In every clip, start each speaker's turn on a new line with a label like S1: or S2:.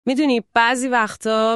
S1: میدونی بعضی وقتا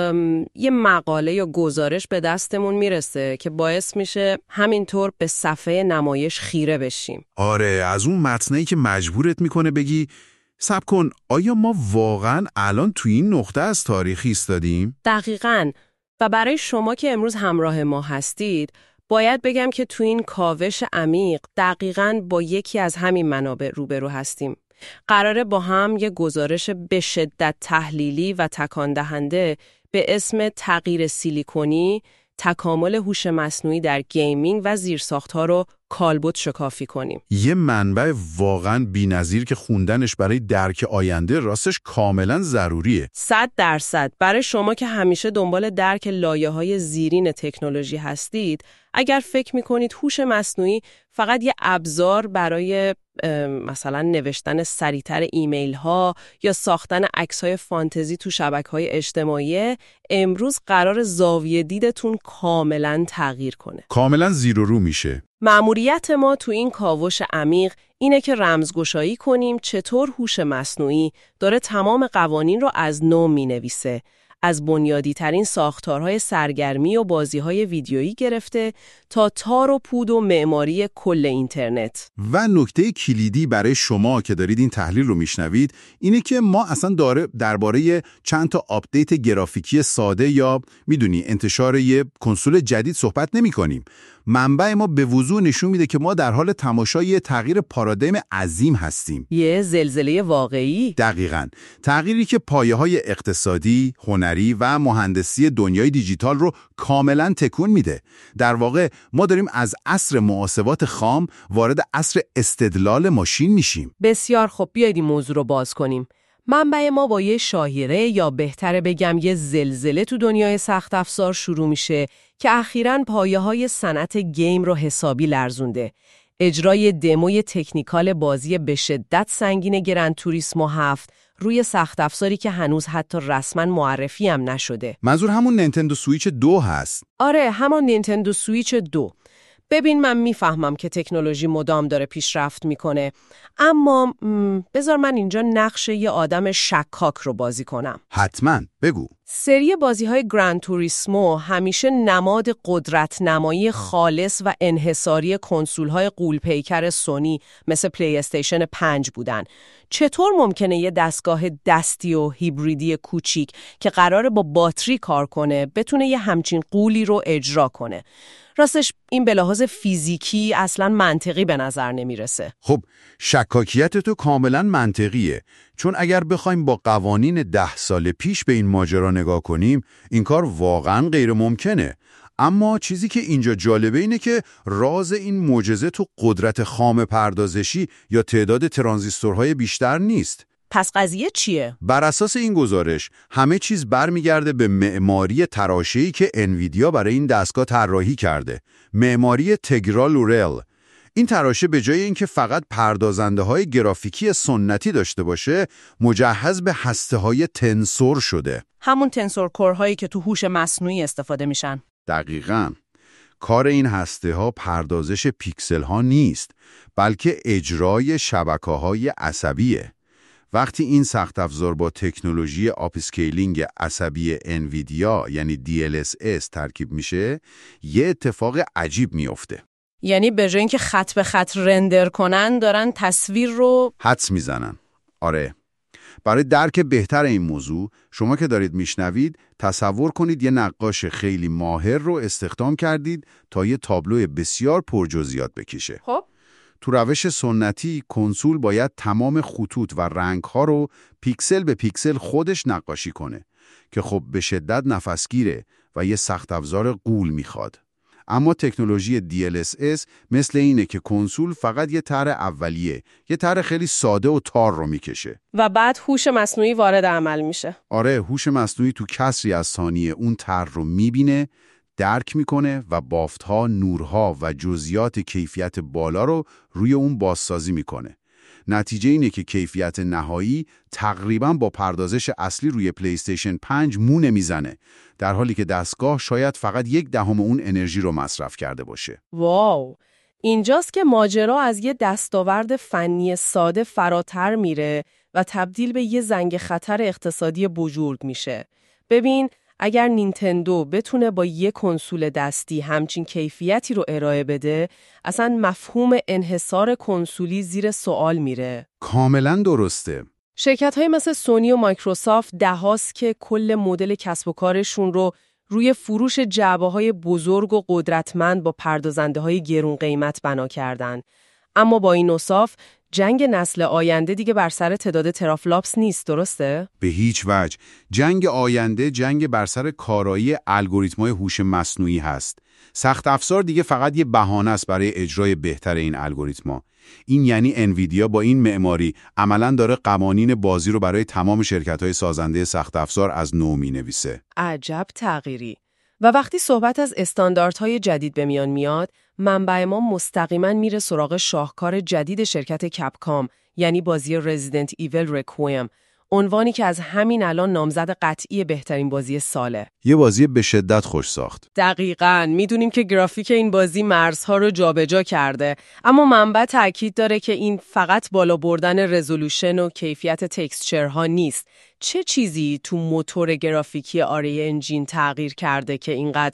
S1: یه مقاله یا گزارش به دستمون میرسه که باعث میشه همینطور به صفحه نمایش خیره بشیم.
S2: آره، از اون متنایی که مجبورت میکنه بگی صبر کن، آیا ما واقعاً الان توی این نقطه از تاریخ ایستادیم؟
S1: دقیقاً. و برای شما که امروز همراه ما هستید، باید بگم که تو این کاوش عمیق دقیقاً با یکی از همین منابع روبرو هستیم. قراره با هم یه گزارش به شدت تحلیلی و تکان دهنده به اسم تغییر سیلیکونی، تکامل هوش مصنوعی در گیمینگ و زیرساخت‌ها رو کالبد شکافی کنیم.
S2: یه منبع واقعاً بی‌نظیر که خوندنش برای درک آینده راستش کاملاً ضروریه.
S1: 100%. برای شما که همیشه دنبال درک لایه‌های زیرین تکنولوژی هستید، اگر فکر می‌کنید هوش مصنوعی فقط یه ابزار برای مثلا نوشتن سریعتر ایمیل ها یا ساختن عکس‌های فانتزی تو شبکه‌های اجتماعی، امروز قرار زاویه دیدتون کاملاً تغییر کنه.
S2: کاملاً زیر و رو میشه.
S1: مأموریت ما تو این کاوش عمیق اینه که رمزگشایی کنیم چطور هوش مصنوعی داره تمام قوانین رو از نو می‌نویسه، از بنیادی ترین ساختارهای سرگرمی و بازی‌های ویدیویی گرفته تا تار و پود و معماری کل اینترنت.
S2: و نکته کلیدی برای شما که دارید این تحلیل رو میشنوید اینه که ما اصلا درباره چند تا آپدیت گرافیکی ساده یا میدونی انتشار یه کنسول جدید صحبت نمی کنیم. منبع ما به وضوح نشون میده که ما در حال تماشای تغییر پارادایم عظیم هستیم.
S1: یه زلزله واقعی.
S2: دقیقاً. تغییری که پایه‌های اقتصادی، هنری و مهندسی دنیای دیجیتال رو کاملاً تکون میده. در واقع ما داریم از عصر محاسبات خام وارد عصر استدلال ماشین میشیم.
S1: بسیار خوب، بیایید این موضوع رو باز کنیم. منبع ما با یه شاهیره یا بهتره بگم یه زلزله تو دنیای سخت افزار شروع میشه که اخیراً پایه‌های صنعت گیم رو حسابی لرزونده. اجرای دموی تکنیکال بازی به شدت سنگین گرند توریسمو 7 روی سخت افزاری که هنوز حتی رسما معرفی هم نشده.
S2: منظور همون نینتندو سویچ 2 هست.
S1: آره، همون نینتندو سویچ 2. ببین، من میفهمم که تکنولوژی مدام داره پیشرفت میکنه، اما بذار من اینجا نقش یه آدم شکاک رو بازی کنم.
S2: حتما، بگو.
S1: سری بازی‌های گرند توریسمو همیشه نماد قدرت نمایی خالص و انحصاری کنسول‌های غول‌پیکر سونی مثل پلی استیشن 5 بودن. چطور ممکنه یه دستگاه دستی و هیبریدی کوچیک که قراره با باتری کار کنه بتونه یه همچین غولی رو اجرا کنه؟ راستش این به لحاظ فیزیکی اصلاً منطقی به نظر نمیرسه.
S2: خب شکاکیت تو کاملاً منطقیه، چون اگر بخوایم با قوانین 10 سال پیش به این ماجرا نگاه کنیم این کار واقعاً غیر ممکنه. اما چیزی که اینجا جالبه اینه که راز این معجزه تو قدرت خام پردازشی یا تعداد ترانزیستورهای بیشتر نیست.
S1: پس قضیه چیه؟
S2: بر اساس این گزارش همه چیز برمیگرده به معماری تراشه‌ای که انویدیا برای این دستگاه طراحی کرده. معماری تگرا-لورل. این تراشه به جای اینکه فقط پردازنده‌های گرافیکی سنتی داشته باشه، مجهز به هسته‌های تنسور شده.
S1: همون تنسور کورهایی که تو هوش مصنوعی استفاده میشن.
S2: دقیقاً. کار این هسته‌ها پردازش پیکسل‌ها نیست، بلکه اجرای شبکه‌های عصبیه. وقتی این سخت افزار با تکنولوژی آپسکیلینگ عصبی انویدیا یعنی DLSS ترکیب میشه، یه اتفاق عجیب میفته.
S1: یعنی به جای اینکه خط به خط رندر کنن دارن تصویر رو
S2: حدس میزنن. آره. برای درک بهتر این موضوع، شما که دارید میشنوید تصور کنید یه نقاش خیلی ماهر رو استخدام کردید تا یه تابلو بسیار پرجزئیات بکشه.
S1: خب
S2: تو روش سنتی کنسول باید تمام خطوط و رنگ‌ها رو پیکسل به پیکسل خودش نقاشی کنه که خب به شدت نفسگیره و یه سخت افزار غول میخواد. اما تکنولوژی DLSS مثل اینه که کنسول فقط یه طرح اولیه، یه طرح خیلی ساده و تار رو میکشه
S1: و بعد هوش مصنوعی وارد عمل میشه.
S2: آره، هوش مصنوعی تو کسری از ثانیه اون طرح رو میبینه، درک میکنه و بافتها، نورها و جزئیات کیفیت بالا رو روی اون بازسازی میکنه. نتیجه اینه که کیفیت نهایی تقریباً با پردازش اصلی روی پلی استیشن 5 مو نمیزنه، در حالی که دستگاه شاید فقط 1/10 اون انرژی رو مصرف کرده باشه.
S1: واو! اینجاست که ماجرا از یه دستاورد فنی ساده فراتر میره و تبدیل به یه زنگ خطر اقتصادی بزرگ میشه. ببین، اگر نینتندو بتونه با یه کنسول دستی همچین کیفیتی رو ارائه بده، اصلا مفهوم انحصار کنسولی زیر سوال میره.
S2: کاملا درسته.
S1: شرکت‌های مثل سونی و مایکروسافت دهاست که کل مدل کسب و کارشون رو روی فروش جعبه‌های بزرگ و قدرتمند با پردازنده‌های گرون قیمت بنا کردن. اما با این اوصاف جنگ نسل آینده دیگه بر سر تعداد ترافلاپس نیست، درسته؟
S2: به هیچ وجه. جنگ آینده جنگ بر سر کارایی الگوریتم‌های هوش مصنوعی هست. سخت افزار دیگه فقط یه بهانه است برای اجرای بهتر این الگوریتم‌ها. این یعنی انویدیا با این معماری عملاً داره قوانین بازی رو برای تمام شرکت‌های سازنده سخت افزار از نو می‌نویسه.
S1: عجب تغییری. و وقتی صحبت از استانداردهای جدید به میان میاد، منبع ما مستقیما میره سراغ شاهکار جدید شرکت کپکام، یعنی بازی رزیدنت ایول رکویم، عنوانی که از همین الان نامزد قطعی بهترین بازی ساله.
S2: یه بازی به شدت خوش ساخت.
S1: دقیقاً. میدونیم که گرافیک این بازی مرزها رو جابجا کرده، اما منبع تأکید داره که این فقط بالا بردن رزولوشن و کیفیت تکسچرها نیست. چه چیزی تو موتور گرافیکی آری انجین تغییر کرده که اینقدر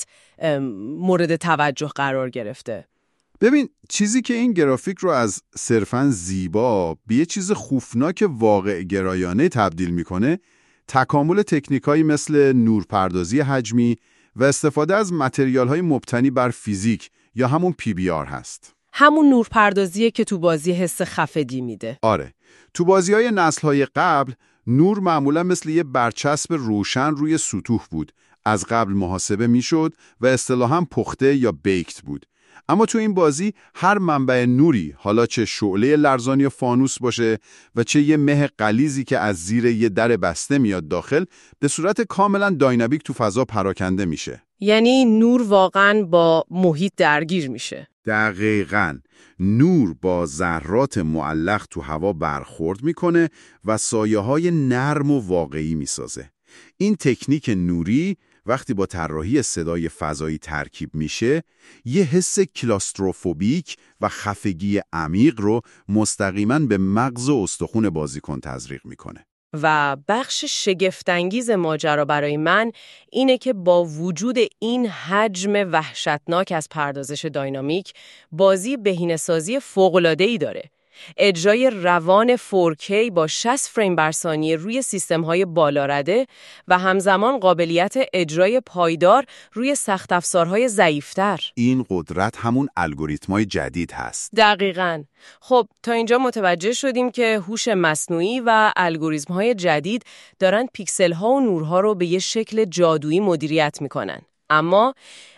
S1: مورد توجه قرار گرفته؟
S2: ببین، چیزی که این گرافیک رو از صرفاً زیبا به یه چیز خوفناک واقع گرایانه تبدیل میکنه، تکامل تکنیکایی مثل نورپردازی حجمی و استفاده از متریال‌های مبتنی بر فیزیک یا همون PBR هست.
S1: همون نورپردازیه که تو بازی حس خفگی میده.
S2: آره، تو بازی‌های نسل‌های قبل نور معمولا مثل یه برچسب روشن روی سطوح بود، از قبل محاسبه میشد و اصطلاحاً پخته یا بیکت بود. اما تو این بازی هر منبع نوری، حالا چه شعله لرزانی یا فانوس باشه و چه یه مه غلیظی که از زیر یه در بسته میاد داخل، به صورت کاملا داینامیک تو فضا پراکنده میشه.
S1: یعنی نور واقعاً با محیط درگیر میشه.
S2: دقیقاً. نور با ذرات معلق تو هوا برخورد میکنه و سایه‌های نرم و واقعی میسازه. این تکنیک نوری وقتی با طراحی صدای فضایی ترکیب میشه، یه حس کلاستروفوبیک و خفگی عمیق رو مستقیماً به مغز و استخوان بازیکن تزریق میکنه.
S1: و بخش شگفت‌انگیز ماجرا برای من اینه که با وجود این حجم وحشتناک از پردازش داینامیک، بازی بهینه‌سازی فوق‌العاده‌ای داره. اجرای روان 4K با 60 فریم بر ثانیه روی سیستم‌های بالارده و همزمان قابلیت اجرای پایدار روی سخت افزارهای ضعیف‌تر.
S2: این قدرت همون الگوریتم‌های جدید هست.
S1: دقیقاً. خب تا اینجا متوجه شدیم که هوش مصنوعی و الگوریتم‌های جدید دارن پیکسل‌ها و نورها رو به یه شکل جادویی مدیریت می‌کنن. اما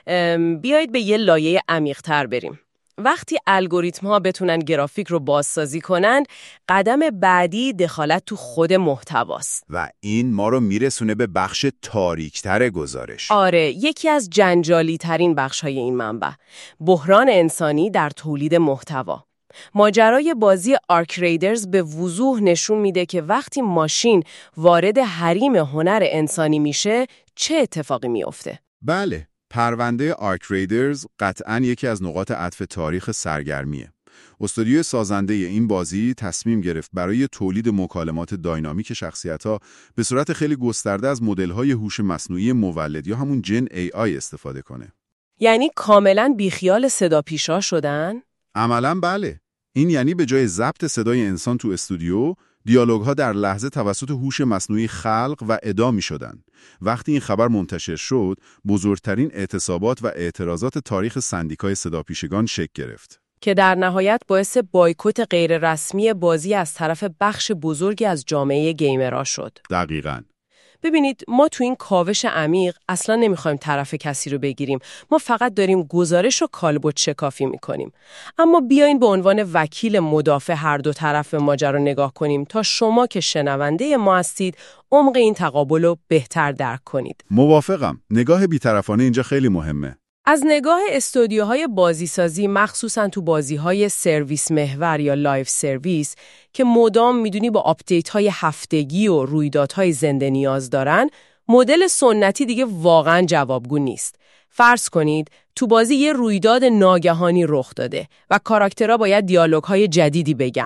S1: بیایید به یه لایه عمیق‌تر بریم. وقتی الگوریتم‌ها بتونن گرافیک رو بازسازی کنن، قدم بعدی دخالت تو خود محتواست.
S2: و این ما رو میرسونه به بخش تاریک‌تر گزارش.
S1: آره، یکی از جنجالی ترین بخش‌های این منبع، بحران انسانی در تولید محتوا. ماجرای بازی آرک ریدرز به وضوح نشون میده که وقتی ماشین وارد حریم هنر انسانی میشه، چه اتفاقی میفته؟
S2: بله، پرونده آرک ریدرز قطعاً یکی از نقاط عطف تاریخ سرگرمیه. استودیوی سازنده این بازی تصمیم گرفت برای تولید مکالمات داینامیک شخصیت‌ها به صورت خیلی گسترده از مدل‌های هوش مصنوعی مولد یا همون جن AI استفاده کنه.
S1: یعنی کاملاً بیخیال صدا پیشا شدن؟
S2: عملاً بله. این یعنی به جای ضبط صدای انسان تو استودیو، دیالوگ‌ها در لحظه توسط هوش مصنوعی خلق و ادا می‌شدن. وقتی این خبر منتشر شد، بزرگترین اعتصابات و اعتراضات تاریخ سندیکای صداپیشگان شکل گرفت.
S1: که در نهایت باعث بایکوت غیررسمی بازی از طرف بخش بزرگی از جامعه گیمرها شد.
S2: دقیقاً.
S1: ببینید، ما تو این کاوش عمیق اصلا نمیخوایم طرف کسی رو بگیریم. ما فقط داریم گزارش و کالبد شکافی میکنیم. اما بیاین به عنوان وکیل مدافع هر دو طرف ماجرا نگاه کنیم تا شما که شنونده ما هستید عمق این تقابل رو بهتر درک کنید.
S2: موافقم. نگاه بی‌طرفانه اینجا خیلی مهمه.
S1: از نگاه استودیوهای بازیسازی، مخصوصاً تو بازی‌های سرویس محور یا لایف سرویس که مدام میدونی با آپدیت‌های هفتگی و رویدادهای زنده نیاز دارن، مدل سنتی دیگه واقعاً جوابگو نیست. فرض کنید تو بازی یه رویداد ناگهانی رخ داده و کاراکترها باید دیالوگ‌های جدیدی بگن.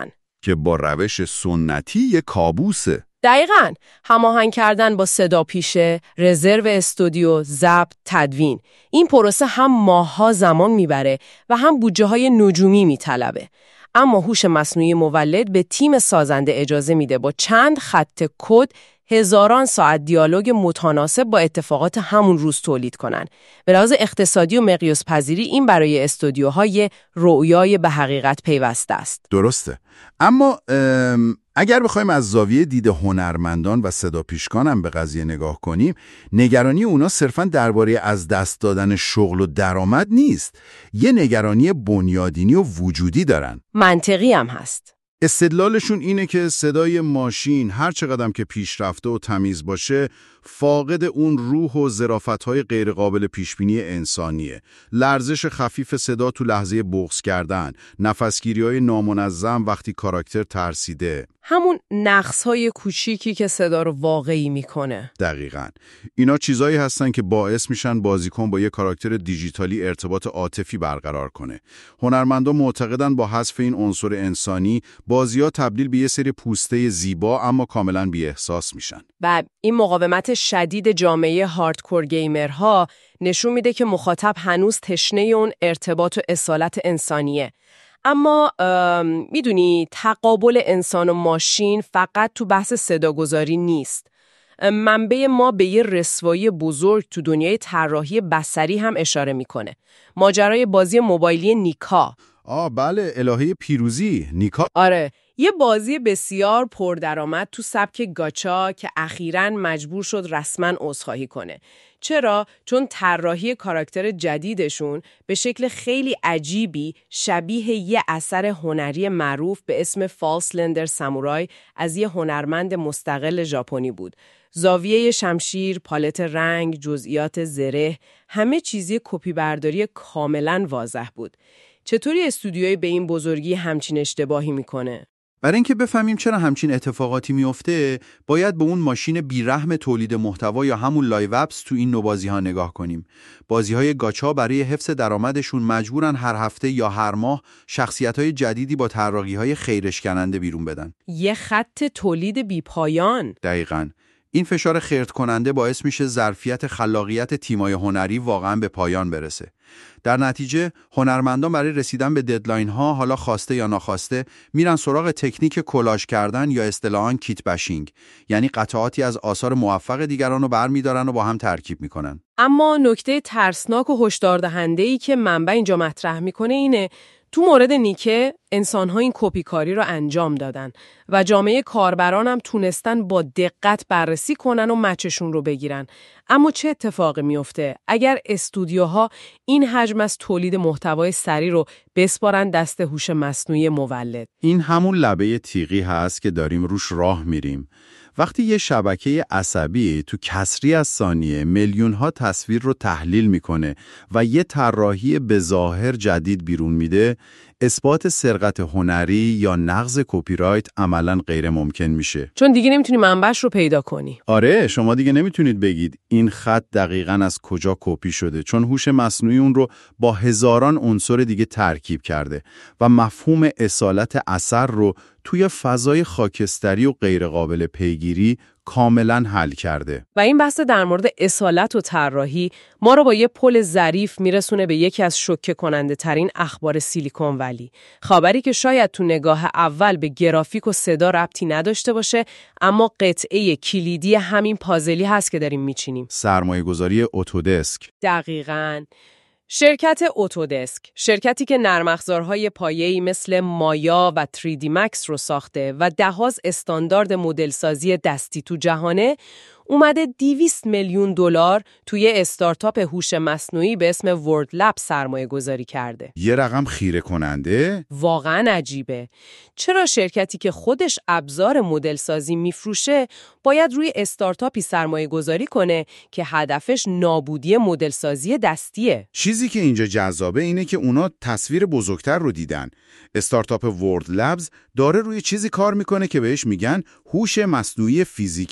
S2: که با روش سنتی یه کابوسه.
S1: دقیقاً. هماهنگ کردن با صدا پیشه، رزرو استودیو، ضبط، تدوین. این پروسه هم ماه‌ها زمان میبره و هم بودجه‌های نجومی میطلبه. اما هوش مصنوعی مولد به تیم سازنده اجازه میده با چند خط کد هزاران ساعت دیالوگ متناسب با اتفاقات همون روز تولید کنن. به لحاظ اقتصادی و مقیاس پذیری این برای استودیوهای رؤیای به حقیقت پیوسته است.
S2: درسته. اما اگر بخوایم از زاویه دید هنرمندان و صدا پیشکانم به قضیه نگاه کنیم، نگرانی اونا صرفاً درباره از دست دادن شغل و درآمد نیست. یه نگرانی بنیادینی و وجودی دارن.
S1: منطقی هم هست.
S2: استدلالشون اینه که صدای ماشین هر چقدر که پیشرفته و تمیز باشه، فاقد اون روح و ظرافت‌های غیرقابل پیشبینی انسانیه. لرزش خفیف صدا تو لحظه بغض کردن، نفسگیری‌های نامنظم وقتی کاراکتر ترسیده.
S1: همون نقص‌های کوچیکی که صدا رو واقعی میکنه.
S2: دقیقاً. اینا چیزایی هستن که باعث میشن بازیکن با یه کاراکتر دیجیتالی ارتباط عاطفی برقرار کنه. هنرمندان معتقدن با حذف این عنصر انسانی، بازی‌ها تبدیل به یه سری پوسته زیبا اما کاملاً بی‌احساس میشن.
S1: و این مقاومت شدید جامعه هاردکور گیمرها نشون میده که مخاطب هنوز تشنه اون ارتباط و اصالت انسانیه. اما میدونی تقابل انسان و ماشین فقط تو بحث صداگذاری نیست. منبع ما به یه رسوایی بزرگ تو دنیای طراحی بصری هم اشاره میکنه. ماجرای بازی موبایلی نیکا.
S2: بله، الهه پیروزی، نیکا.
S1: آره، یه بازی بسیار پردرآمد تو سبک گاچا که اخیراً مجبور شد رسماً عذرخواهی کنه. چرا؟ چون طراحی کاراکتر جدیدشون به شکل خیلی عجیبی شبیه یه اثر هنری معروف به اسم فالسلندر سامورای از یه هنرمند مستقل ژاپنی بود. زاویه شمشیر، پالت رنگ، جزئیات زره، همه چیزی کپی برداری کاملاً واضح بود. چطوری استودیوی به این بزرگی همچین اشتباهی میکنه؟
S2: برای اینکه بفهمیم چرا همچین اتفاقاتی میفته، باید به اون ماشین بیرحم تولید محتوا یا همون لایو اپس تو این نوع بازی‌ها نگاه کنیم. بازی‌های گاچا برای حفظ درآمدشون مجبورن هر هفته یا هر ماه شخصیت‌های جدیدی با طراحی‌های خیرشکننده بیرون بدن.
S1: یه خط تولید بی‌پایان.
S2: دقیقاً. این فشار خرد کننده باعث میشه ظرفیت خلاقیت تیمای هنری واقعاً به پایان برسه. در نتیجه هنرمندان برای رسیدن به ددلاین ها، حالا خواسته یا ناخواسته، میرن سراغ تکنیک کلاژ کردن یا اصطلاحاً کیت بشینگ، یعنی قطعاتی از آثار موفق دیگران رو برمی‌دارن و با هم ترکیب میکنن.
S1: اما نکته ترسناک و هشداردهنده‌ای که منبع اینجا مطرح میکنه اینه تو مورد نیکه انسان‌ها این کپی کاری رو انجام دادن و جامعه کاربران هم تونستن با دقت بررسی کنن و مچشون رو بگیرن. اما چه اتفاقی میفته اگر استودیوها این حجم از تولید محتوای سریع رو بسپارن دست هوش مصنوعی مولد؟
S2: این همون لبه تیغی هست که داریم روش راه میریم. وقتی یه شبکه عصبی تو کسری از ثانیه میلیون‌ها تصویر رو تحلیل میکنه و یه طراحی به ظاهر جدید بیرون میده، اثبات سرقت هنری یا نقض کپی رایت عملاً غیر ممکن میشه.
S1: چون دیگه نمیتونی منبعش رو پیدا کنی.
S2: آره، شما دیگه نمیتونید بگید این خط دقیقاً از کجا کپی شده، چون هوش مصنوعی اون رو با هزاران عنصر دیگه ترکیب کرده و مفهوم اصالت اثر رو توی فضای خاکستری و غیرقابل پیگیری کاملاً حل کرده.
S1: و این بحث در مورد اصالت و طراحی ما رو با یه پل ظریف میرسونه به یکی از شوکه کننده ترین اخبار سیلیکون ولی. خبری که شاید تو نگاه اول به گرافیک و صدا ربطی نداشته باشه، اما قطعه کلیدی همین پازلی هست که داریم میچینیم.
S2: سرمایه‌گذاری اتودسک.
S1: دقیقاً. شرکت اتودسک، شرکتی که نرم افزارهای پایه‌ای مثل مایا و 3D Max رو ساخته و ده‌ها استاندارد مدلسازی دستی تو جهانه، اومده 200 میلیون دلار توی استارتاپ هوش مصنوعی به اسم ورد لب سرمایه گذاری کرده.
S2: یه رقم خیره کننده؟
S1: واقعا عجیبه. چرا شرکتی که خودش ابزار مدل سازی میفروشه باید روی استارتاپی سرمایه گذاری کنه که هدفش نابودی مدل سازی دستیه؟
S2: چیزی که اینجا جذابه اینه که اونا تصویر بزرگتر رو دیدن. استارتاپ ورد لبز داره روی چیزی کار میکنه که بهش میگن هوش مصنوعی فیزیکی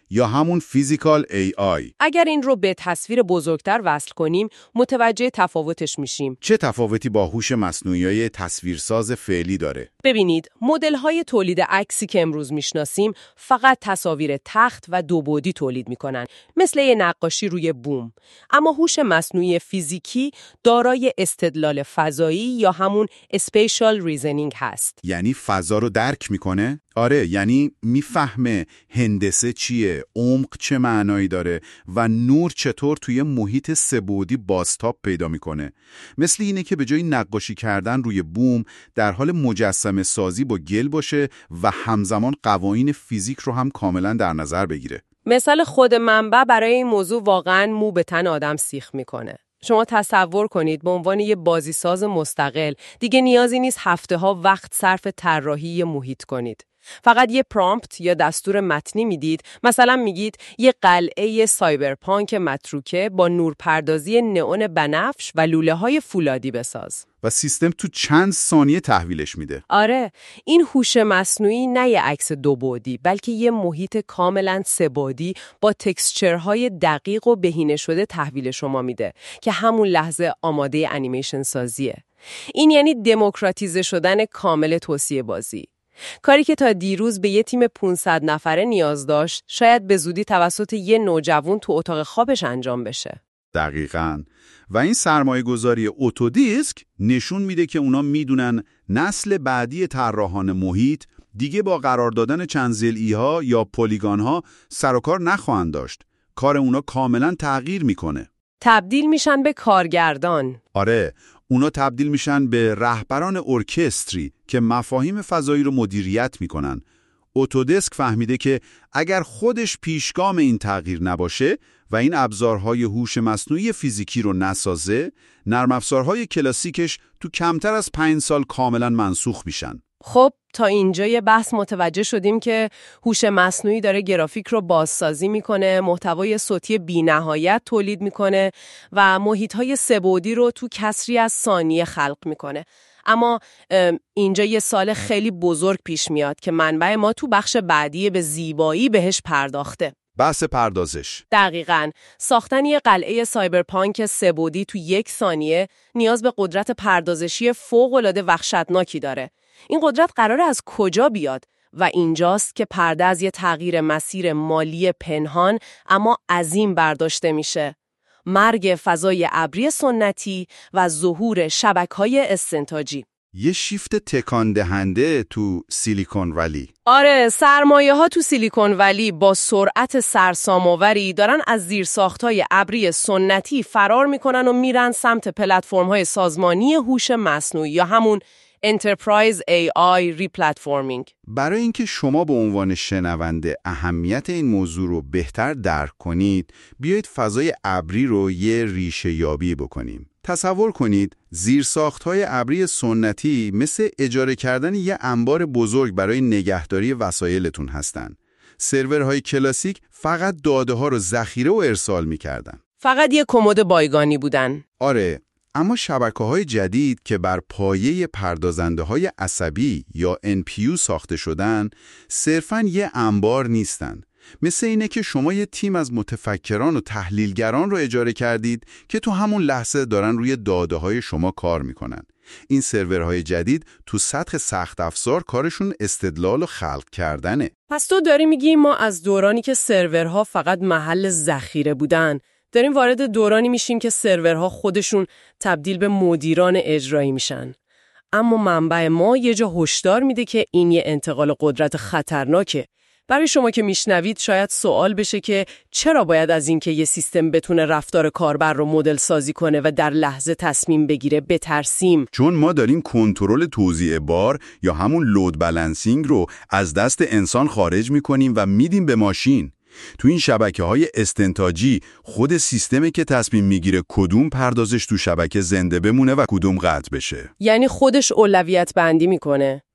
S2: یا همون فیزیکال AI.
S1: اگر این رو به تصویر بزرگتر وصل کنیم، متوجه تفاوتش میشیم.
S2: چه تفاوتی با هوش مصنوعی تصویرساز فعلی داره؟
S1: ببینید، مدل‌های تولید عکسی که امروز میشناسیم فقط تصاویر تخت و دو بعدی تولید میکنن، مثل یه نقاشی روی بوم. اما هوش مصنوعی فیزیکی دارای استدلال فضایی یا همون spatial reasoning هست.
S2: یعنی فضا رو درک میکنه؟ آره، یعنی میفهمه هندسه چیه، عمق چه معنایی داره و نور چطور توی محیط سه‌بعدی بازتاب پیدا میکنه. مثل اینه که به جای نقاشی کردن روی بوم در حال مجسمه سازی با گل باشه و همزمان قوانین فیزیک رو هم کاملا در نظر بگیره.
S1: مثال خود منبع برای این موضوع واقعاً مو به تن آدم سیخ میکنه. شما تصور کنید به عنوان یه بازیساز مستقل دیگه نیازی نیست هفته‌ها وقت صرف طراحی محیط کنید. فقط یه پرامپت یا دستور متنی میدید، مثلا میگید یه قلعه سایبرپانک متروکه با نورپردازی نئون بنفش و لوله‌های فولادی بساز.
S2: و سیستم تو چند ثانیه تحویلش میده.
S1: آره، این هوش مصنوعی نه یه عکس دو بعدی، بلکه یه محیط کاملاً سه بعدی با تکسچرهای دقیق و بهینه شده تحویل شما میده که همون لحظه آماده انیمیشن سازیه. این یعنی دموکراتیزه شدن کامل توسیع بازی. کاری که تا دیروز به یه تیم 500 نفره نیاز داشت، شاید به زودی توسط یه نوجوان تو اتاق خوابش انجام بشه.
S2: دقیقاً. و این سرمایه‌گذاری اتودیسک نشون میده که اونا میدونن نسل بعدی طراحان محیط دیگه با قرار دادن چند ضلعی‌ها یا پلیگان‌ها سر و کار نخواهند داشت. کار اونا کاملاً تغییر میکنه.
S1: تبدیل میشن به کارگردان.
S2: آره، اونا تبدیل میشن به رهبران ارکستری که مفاهیم فضایی رو مدیریت میکنن. اتودسک فهمیده که اگر خودش پیشگام این تغییر نباشه و این ابزارهای هوش مصنوعی فیزیکی رو نسازه، نرم افزارهای کلاسیکش تو کمتر از 5 سال کاملا منسوخ میشن.
S1: خب تا اینجا یه بحث متوجه شدیم که هوش مصنوعی داره گرافیک رو بازسازی میکنه، محتوای صوتی بی‌نهایت تولید میکنه و محیط‌های سه‌بعدی رو تو کسری از ثانیه خلق میکنه. اما اینجا یه سوال خیلی بزرگ پیش میاد که منبع ما تو بخش بعدی به زیبایی بهش پرداخته.
S2: بحث پردازش.
S1: دقیقاً. ساختن یه قلعه سایبرپانک سه‌بعدی تو 1 ثانیه نیاز به قدرت پردازشی فوق‌العاده وحشتناکی داره. این قدرت قراره از کجا بیاد؟ و اینجاست که پرده از یه تغییر مسیر مالی پنهان اما عظیم برداشته میشه. مرگ فضای ابری سنتی و ظهور شبکه‌های استنتاجی.
S2: یه شیفت تکان دهنده تو سیلیکون ولی.
S1: آره، سرمایه‌ها تو سیلیکون ولی با سرعت سرسام‌آوری دارن از زیرساخت‌های ابری سنتی فرار میکنن و میرن سمت پلتفرم‌های سازمانی هوش مصنوعی یا همون Enterprise AI Replatforming.
S2: برای اینکه شما به عنوان شنونده اهمیت این موضوع رو بهتر درک کنید، بیایید فضای ابری رو یه ریشه یابی بکنیم. تصور کنید زیرساخت‌های ابری سنتی مثل اجاره کردن یه انبار بزرگ برای نگهداری وسایلتون هستن. سرورهای کلاسیک فقط داده‌ها رو ذخیره و ارسال می‌کردن.
S1: فقط یه کمد بایگانی بودن.
S2: آره، اما شبکه‌های جدید که بر پایه پردازنده‌های عصبی یا NPU ساخته شدن، صرفاً یه انبار نیستن. مثل اینه که شما یه تیم از متفکران و تحلیلگران رو اجاره کردید که تو همون لحظه دارن روی داده‌های شما کار میکنن. این سرورهای جدید تو سطح سخت افزار کارشون استدلال و خلق کردنه.
S1: پس تو داری میگی ما از دورانی که سرورها فقط محل ذخیره بودن، داریم وارد دورانی میشیم که سرورها خودشون تبدیل به مدیران اجرایی میشن. اما منبع ما یه جا هشدار میده که این یه انتقال قدرت خطرناکه. برای شما که میشنوید شاید سوال بشه که چرا باید از این که یه سیستم بتونه رفتار کاربر رو مدل سازی کنه و در لحظه تصمیم بگیره بترسیم؟
S2: چون ما داریم کنترل توزیع بار یا همون لود بالانسینگ رو از دست انسان خارج میکنیم و میدیم به ماشین. تو این شبکه‌های استنتاجی خود سیستمی که تصمیم میگیره کدوم پردازش تو شبکه زنده بمونه و کدوم قطع بشه.
S1: یعنی خودش اولویت بندی میکنه.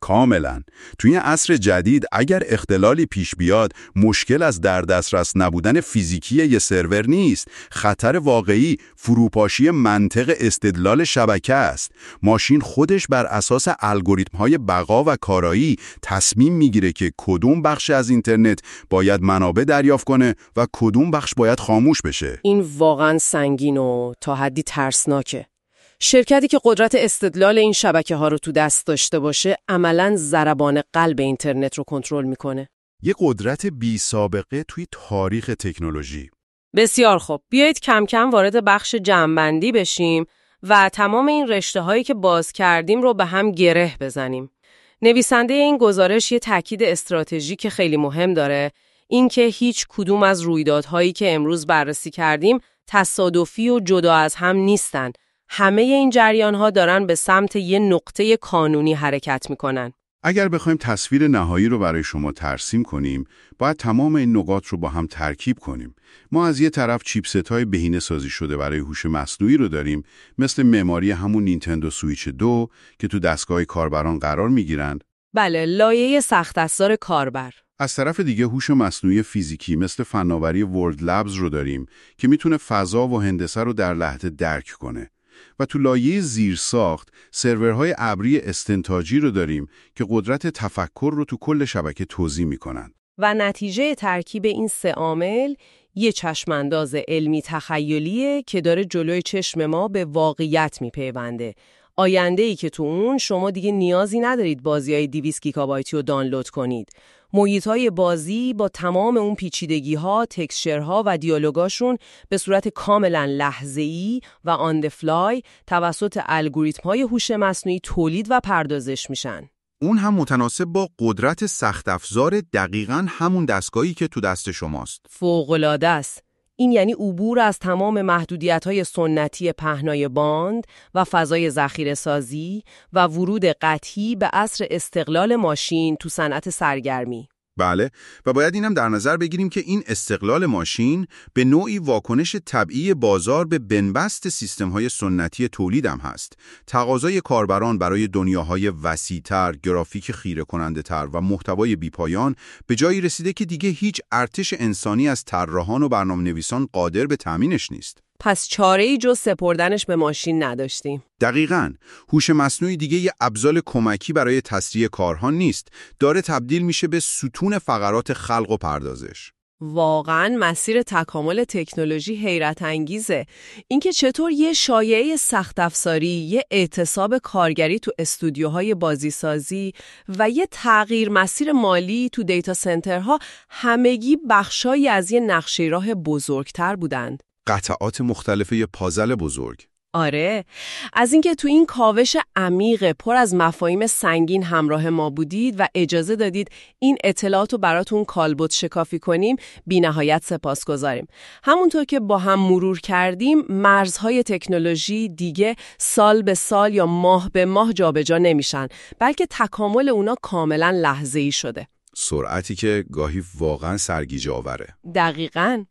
S2: کاملا. توی عصر جدید اگر اختلالی پیش بیاد، مشکل از در دسترس نبودن فیزیکی یه سرور نیست. خطر واقعی فروپاشی منطق استدلال شبکه است. ماشین خودش بر اساس الگوریتم‌های بقا و کارایی تصمیم میگیره که کدوم بخش از اینترنت باید منابع دریافت کنه و کدوم بخش باید خاموش بشه.
S1: این واقعا سنگین و تا حدی ترسناکه. شرکتی که قدرت استدلال این شبکه‌ها رو تو دست داشته باشه، عملاً ضربان قلب اینترنت رو کنترل میکنه.
S2: یه قدرت بی سابقه توی تاریخ تکنولوژی.
S1: بسیار خوب. بیایید کم کم وارد بخش جمع‌بندی بشیم و تمام این رشته‌هایی که باز کردیم رو به هم گره بزنیم. نویسنده این گزارش یه تاکید استراتژیک خیلی مهم داره، اینکه هیچ کدوم از رویدادهایی که امروز بررسی کردیم تصادفی و جدا از هم نیستن. همه این جریان‌ها دارن به سمت یه نقطه کانونی حرکت میکنن.
S2: اگر بخوایم تصویر نهایی رو برای شما ترسیم کنیم، باید تمام این نقاط رو با هم ترکیب کنیم. ما از یه طرف چیپست‌های بهینه سازی شده برای هوش مصنوعی رو داریم، مثل معماری همون نینتندو سویچ 2 که تو دستگاه کاربران قرار میگیرند.
S1: بله، لایه سخت افزار کاربر.
S2: از طرف دیگه هوش مصنوعی فیزیکی مثل فناوری ورلد لبز رو داریم که میتونه فضا و هندسه رو در لحظه درک کنه. و تو لایه زیرساخت سرورهای ابری استنتاجی رو داریم که قدرت تفکر رو تو کل شبکه توزیع میکنن.
S1: و نتیجه ترکیب این سه عامل یه چشمانداز علمی تخیلیه که داره جلوی چشم ما به واقعیت میپیونده. آینده‌ای که تو اون شما دیگه نیازی ندارید بازی‌های 200 گیگابایتی رو دانلود کنید. محیط‌های بازی با تمام اون پیچیدگی‌ها، تکسچرها و دیالوگاشون به صورت کاملا لحظه‌ای و آن د فلای توسط الگوریتم‌های هوش مصنوعی تولید و پردازش میشن.
S2: اون هم متناسب با قدرت سخت افزار دقیقاً همون دستگاهی که تو دست شماست.
S1: فوق‌العاده است. این یعنی عبور از تمام محدودیت‌های سنتی پهنای باند و فضای ذخیره‌سازی و ورود قطعی به عصر استقلال ماشین تو صنعت سرگرمی.
S2: بله، و باید اینم در نظر بگیریم که این استقلال ماشین به نوعی واکنش طبیعی بازار به بنبست سیستم‌های سنتی تولید هم هست. تقاضای کاربران برای دنیاهای وسیع‌تر، گرافیک خیره کننده‌تر و محتوای بی‌پایان به جایی رسیده که دیگه هیچ ارتش انسانی از طراحان و برنامه‌نویسان قادر به تامینش نیست.
S1: پس چاره‌ای جز سپردنش به ماشین نداشتیم.
S2: دقیقاً. هوش مصنوعی دیگه یه ابزار کمکی برای تسریع کارها نیست، داره تبدیل میشه به ستون فقرات خلق و پردازش.
S1: واقعاً مسیر تکامل تکنولوژی حیرت انگیزه. اینکه چطور یه شایعه سخت افزاری، یه اعتصاب کارگری تو استودیوهای بازیسازی و یه تغییر مسیر مالی تو دیتا سنترها همگی بخشایی از یه نقشه راه بزرگتر بودند.
S2: قطعات مختلف یه پازل بزرگ.
S1: آره، از اینکه تو این کاوش عمیق پر از مفاهیم سنگین همراه ما بودید و اجازه دادید این اطلاعات رو براتون کالبد شکافی کنیم، بی نهایت سپاسگزاریم. همونطور که با هم مرور کردیم، مرزهای تکنولوژی دیگه سال به سال یا ماه به ماه جابجا نمیشن، بلکه تکامل اونا کاملا لحظه‌ای شده.
S2: سرعتی که گاهی واقعا سرگیجه آوره.
S1: دقیقاً.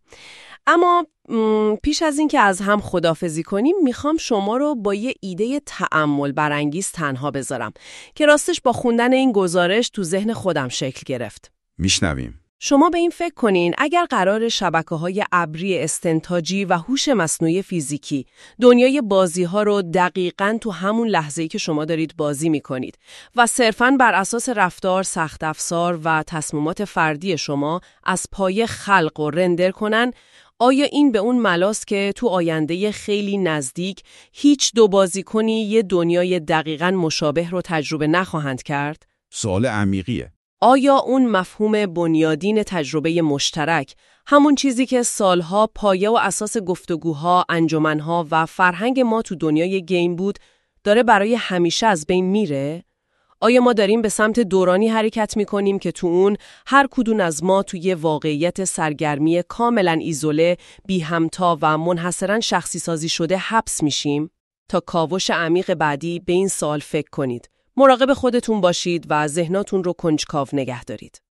S1: اما پیش از این که از هم خداحافظی کنیم، میخوام شما رو با یه ایده تأمل برانگیز تنها بذارم که راستش با خوندن این گزارش تو ذهن خودم شکل گرفت.
S2: میشنویم.
S1: شما به این فکر کنین اگر قرار شبکه‌های ابری استنتاجی و هوش مصنوعی فیزیکی دنیای بازی‌ها رو دقیقاً تو همون لحظه‌ای که شما دارید بازی می‌کنید و صرفاً بر اساس رفتار سخت افزار و تصمیمات فردی شما از پایه خلق و رندر کنن، آیا این به اون ملاست که تو آینده خیلی نزدیک هیچ دو بازیکنی یه دنیای دقیقاً مشابه رو تجربه نخواهند کرد؟
S2: سوال عمیقیه.
S1: آیا اون مفهوم بنیادین تجربه مشترک، همون چیزی که سالها پایه و اساس گفتگوها، انجمنها و فرهنگ ما تو دنیای گیم بود، داره برای همیشه از بین میره؟ آیا ما داریم به سمت دورانی حرکت میکنیم که تو اون هر کدوم از ما توی واقعیت سرگرمی کاملا ایزوله، بی همتا و منحصراً شخصی سازی شده حبس میشیم؟ تا کاوش عمیق بعدی به این سوال فکر کنید. مراقب خودتون باشید و ذهناتون رو کنجکاو نگه دارید.